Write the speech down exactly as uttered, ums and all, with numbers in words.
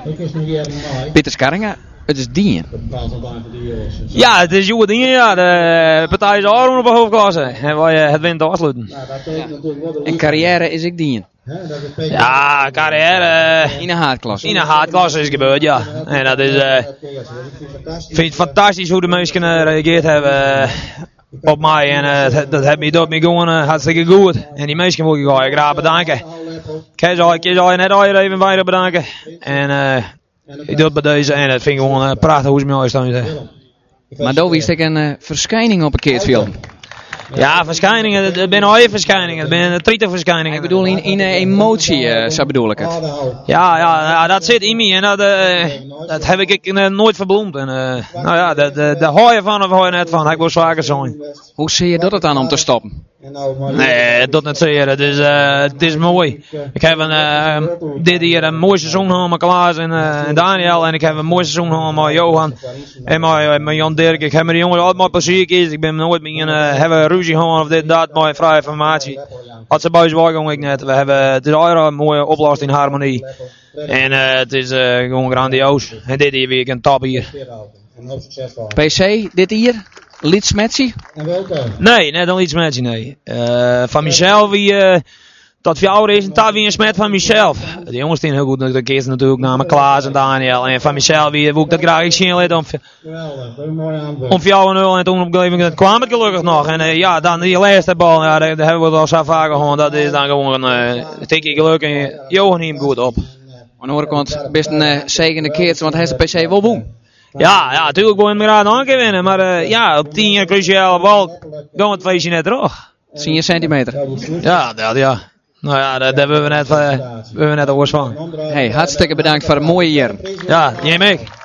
Peter Skarringa, het is dien. Ja, het is goed dien, ja. De partij is al op de hoofdklasse. En wij het wint afsluiten. En carrière is ik dien. Ja, carrière. In een haatklasse. In een haatklasse is gebeurd, ja. En dat is. Uh, ik vind het fantastisch hoe de mensen gereageerd hebben uh, op mij. En uh, dat, dat heeft me door me gewoon uh, hartstikke goed. En die mensen wil ik gewoon graag bedanken. Ik zou je net al even bij bedanken. En uh, ik doe het bij deze. En dat vind ik gewoon uh, prachtig hoe ze me staan. Maar daar wist ik een uh, verschijning op een keertfilm. Ja, verschijningen, het zijn al even verschijningen, het zijn trieste verschijningen. Ik bedoel, in, in uh, emotie, uh, zo bedoel ik het. Ja, ja, ja, dat zit in me en dat, uh, dat heb ik uh, nooit verbloemd. En, uh, nou ja, daar hou je van of hou je net van, ik wil zwakker zijn. Hoe zie je dat het aan om te stoppen? Nee, dat niet zeer. Het is, uh, het is mooi. Ik heb een, uh, dit hier een mooi seizoen gehad met Klaas en, uh, en Daniel. En ik heb een mooi seizoen gehad met Johan en met, met Jan Dirk. Ik heb met de jongens altijd maar plezier gekregen. Ik ben nooit met een uh, hebben ruzie gehad of dit dat, maar vrije informatie. Als ze bij zwaar gaan, ik net. We hebben, het is een mooie oplossing in harmonie. En uh, het is uh, gewoon grandioos. En dit hier weer een top hier. P C, dit hier? Lied Smetsie? Nee, net een lied Smetsie, nee. Uh, van mezelf, wie, uh, dat voor jou is, dat wie een smet van mezelf. De jongens zijn heel goed, de kerst natuurlijk, namen Klaas en Daniel. En van mezelf, wie wil ik dat graag zien, om, om voor jou en nul. En toen op een gegeven moment kwam het gelukkig nog. En uh, ja, dan die laatste bal, ja, daar, daar hebben we het al zo vaak gehad. Dat is dan gewoon een uh, tikje geluk en Johan neemt goed op. Aan de andere kant, best een uh, zegende keert, want hij is de P C wel boem. Ja, ja, natuurlijk wil je hem graag nog een keer winnen. Maar uh, ja, op tien jaar cruciale bal gaan we het feestje net terug. tien centimeter. Ja, dat ja. Nou ja, daar hebben we net, uh, we net al van. Hey, hartstikke bedankt voor een mooie jaar. Ja, jij mee.